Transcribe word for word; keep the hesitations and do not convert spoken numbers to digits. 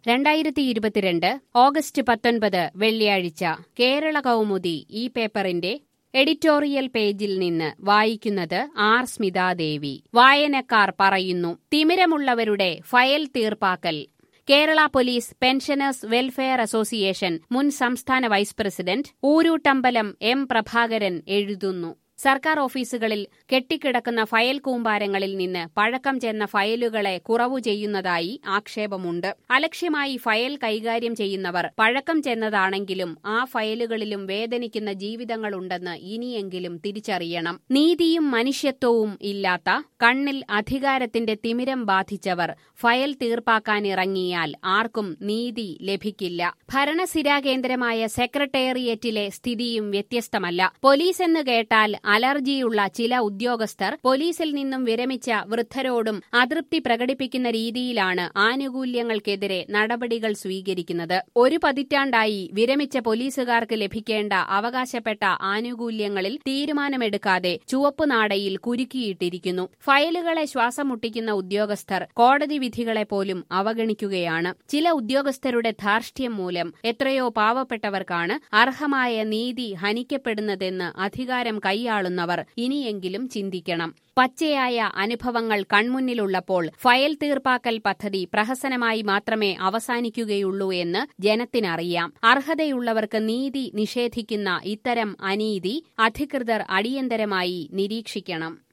രണ്ടായിരത്തി ഇരുപത്തിരണ്ട് ഓഗസ്റ്റ് പത്തൊൻപത് വെള്ളിയാഴ്ച കേരള കൗമുദി ഈ പേപ്പറിന്റെ എഡിറ്റോറിയൽ പേജിൽ നിന്ന് വായിക്കുന്നത് ആർ സ്മിതാദേവി. വായനക്കാർ പറയുന്നു, തിമിരമുള്ളവരുടെ ഫയൽ തീർപ്പാക്കൽ. Kerala police pensioners welfare association മുൻ സംസ്ഥാന vice president Oorootambalam M Prabhakaran എഴുതുന്നു. സർക്കാർ ഓഫീസുകളിൽ കെട്ടിക്കിടക്കുന്ന ഫയൽ കൂമ്പാരങ്ങളിൽ നിന്ന് പഴക്കം ചെന്ന ഫയലുകളെ കുറവു ചെയ്യുന്നതായി ആക്ഷേപമുണ്ട്. അലക്ഷ്യമായി ഫയൽ കൈകാര്യം ചെയ്യുന്നവർ പഴക്കം ചെന്നതാണെങ്കിലും ആ ഫയലുകളിലും വേദനിക്കുന്ന ജീവിതങ്ങളുണ്ടെന്ന് ഇനിയെങ്കിലും തിരിച്ചറിയണം. നീതിയും മനുഷ്യത്വവും ഇല്ലാത്ത, കണ്ണിൽ അധികാരത്തിന്റെ തിമിരം ബാധിച്ചവർ ഫയൽ തീർപ്പാക്കാനിറങ്ങിയാൽ ആർക്കും നീതി ലഭിക്കില്ല. ഭരണസിരാകേന്ദ്രമായ സെക്രട്ടേറിയറ്റിലെ സ്ഥിതിയും വ്യത്യസ്തമല്ല. പോലീസ് എന്ന് കേട്ടാൽ അലർജിയുള്ള ചില ഉദ്യോഗസ്ഥർ പോലീസിൽ നിന്നും വിരമിച്ച വൃദ്ധരോടും അതൃപ്തി പ്രകടിപ്പിക്കുന്ന രീതിയിലാണ് ആനുകൂല്യങ്ങൾക്കെതിരെ നടപടികൾ സ്വീകരിക്കുന്നത്. ഒരു പതിറ്റാണ്ടായി വിരമിച്ച പോലീസുകാർക്ക് ലഭിക്കേണ്ട അവകാശപ്പെട്ട ആനുകൂല്യങ്ങളിൽ തീരുമാനമെടുക്കാതെ ചുവപ്പുനാടയിൽ കുരുക്കിയിട്ടിരിക്കുന്നു. ഫയലുകളെ ശ്വാസം മുട്ടിക്കുന്ന ഉദ്യോഗസ്ഥർ കോടതി വിധികളെ പോലും അവഗണിക്കുകയാണ്. ചില ഉദ്യോഗസ്ഥരുടെ ധാർഷ്ട്യം മൂലം എത്രയോ പാവപ്പെട്ടവർക്കാണ് അർഹമായ നീതി ഹനിക്കപ്പെടുന്നതെന്ന് അധികാരം കൈയാളുന്നവർ ഇനിയെങ്കിലും ചിന്തിക്കണം. പച്ചയായ അനുഭവങ്ങൾ കൺമുന്നിലുള്ളപ്പോൾ ഫയൽ തീർപ്പാക്കൽ പദ്ധതി പ്രഹസനമായി മാത്രമേ അവസാനിക്കുകയുള്ളൂ എന്ന് ജനത്തിനറിയാം. അർഹതയുള്ളവർക്ക് നീതി നിഷേധിക്കുന്ന ഇത്തരം അനീതി അധികൃതർ അടിയന്തരമായി നിരീക്ഷിക്കണം.